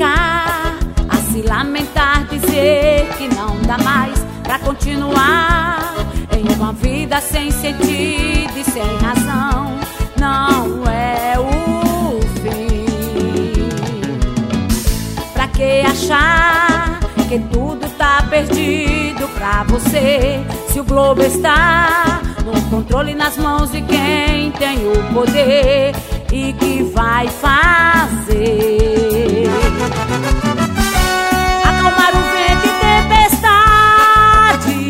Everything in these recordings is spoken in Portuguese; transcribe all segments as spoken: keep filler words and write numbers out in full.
ficar a se lamentar, dizer que não dá mais pra continuar em uma vida sem sentido e sem razão, não é o fim. Pra que achar que tudo tá perdido pra você, se o globo está no controle, nas mãos de quem tem o poder e que vai fazer acalmar o vento e tempestade,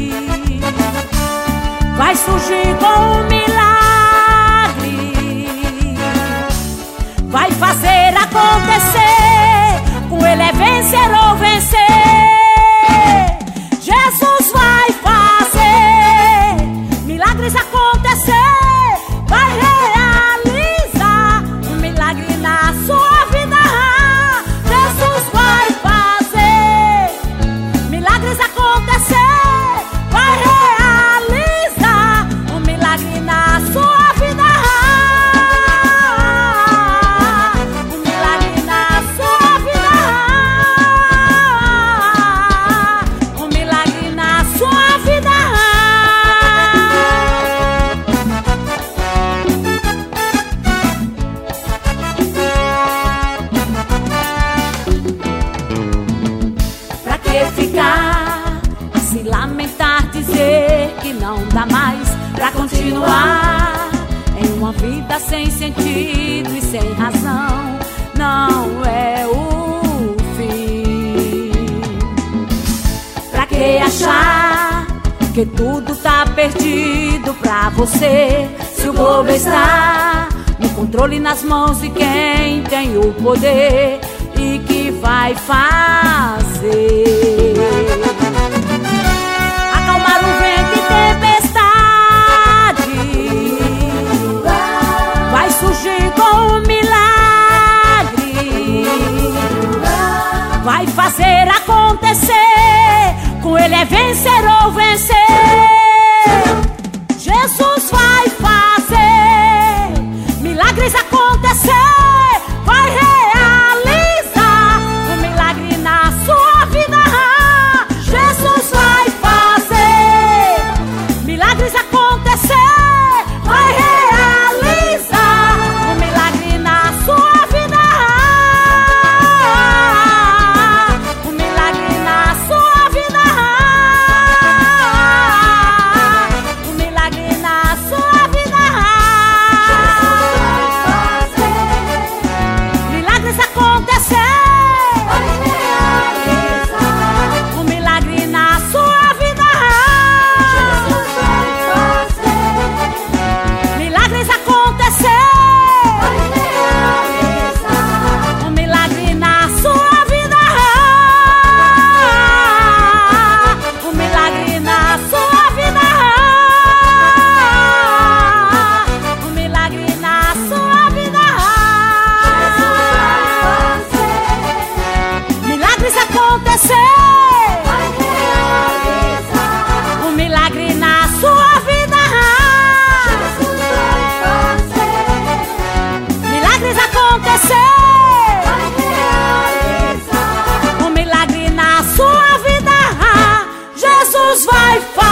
vai surgir com um milagre, vai fazer acontecer, com ele é vencer ou vencer. Jesus vai fazer milagres acontecer, vai realizar um milagre na sua vida. Jesus vai fazer milagres acontecer, vai realizar um milagre na sua vida. Um milagre na sua vida. Um milagre na sua vida. Pra que ficar a se lamentar, dizer que não dá mais pra continuar em uma vida sem sentido e sem razão, não é o fim. Pra que achar que tudo tá perdido pra você, se o globo está no controle, nas mãos de quem tem o poder e que vai fazer acalmar o vento e tempestade, vai surgir com um milagre, vai fazer acontecer, com ele é vencer ou vencer. Jesus vai fazer milagres acontecer, vai realizar um milagre na sua vida. Jesus vai fazer milagres acontecer, vai realizar um milagre na sua vida. Um milagre na sua vida. Um milagre na sua vida. Milagres acontecer, vai realizar um milagre na sua vida. Jesus vai fazer milagres acontecer, vai realizar um milagre na sua vida. Um milagre na sua vida. Um milagre na sua vida. Milagres acontecer, vai realizar um milagre na sua vida. Jesus vai fazer milagres acontecer, vai realizar um milagre na sua vida. Jesus vai fazer